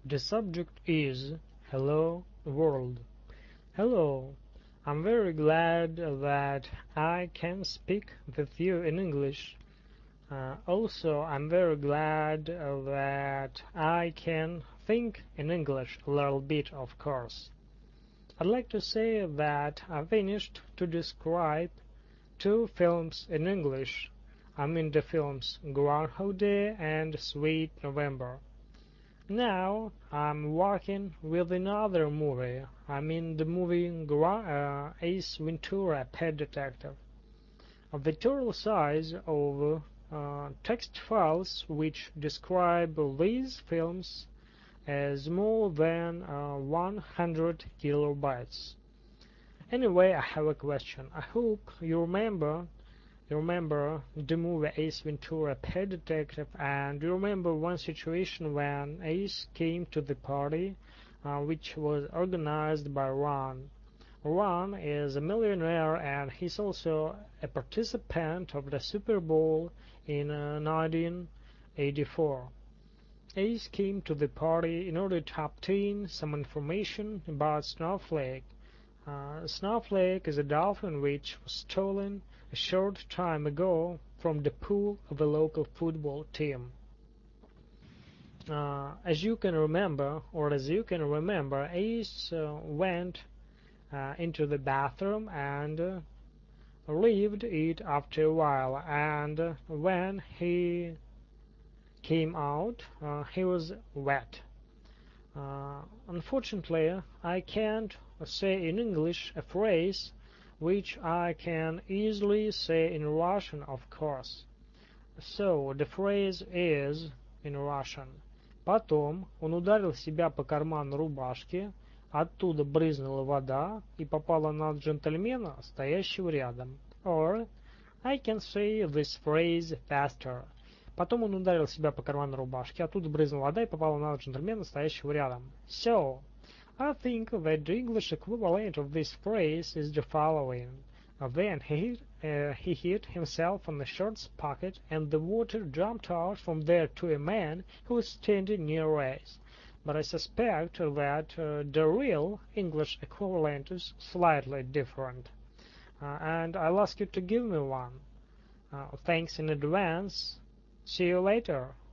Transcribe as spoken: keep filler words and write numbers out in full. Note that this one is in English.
The subject is Hello World. Hello, I'm very glad that I can speak with you in English. Uh, also, I'm very glad that I can think in English a little bit, of course. I'd like to say that I finished to describe two films in English. I mean the films Groundhog Day and Sweet November. Now I'm working with another movie. I mean the movie Gra- uh, Ace Ventura: Pet Detective. The total size of uh, text files which describe these films is more than uh, one hundred kilobytes. Anyway, I have a question. I hope you remember you remember the movie Ace Ventura: Pet Detective, and you remember one situation when Ace came to the party, uh, which was organized by Ron. Ron is a millionaire and he's also a participant of the Super Bowl in uh, nineteen eighty-four. Ace came to the party in order to obtain some information about Snowflake. Uh, Snowflake is a dolphin which was stolen a short time ago from the pool of a local football team. Uh, as you can remember, or as you can remember, Ace uh, went uh, into the bathroom and uh, left it after a while, and uh, when he came out, uh, he was wet. Uh, unfortunately, I can't say in English a phrase which I can easily say in Russian, of course. So the phrase is in Russian. Потом он ударил себя по карману рубашки, оттуда брызнула вода и попала на джентльмена, стоящего рядом. Or I can say this phrase faster. Потом он ударил себя по карману рубашки, оттуда брызнула вода и попала на джентльмена, стоящего рядом. So, I think that the English equivalent of this phrase is the following. Then he, uh, he hit himself on the shorts pocket and the water jumped out from there to a man who was standing near us. But I suspect that uh, the real English equivalent is slightly different. Uh, and I'll ask you to give me one. Uh, thanks in advance. See you later.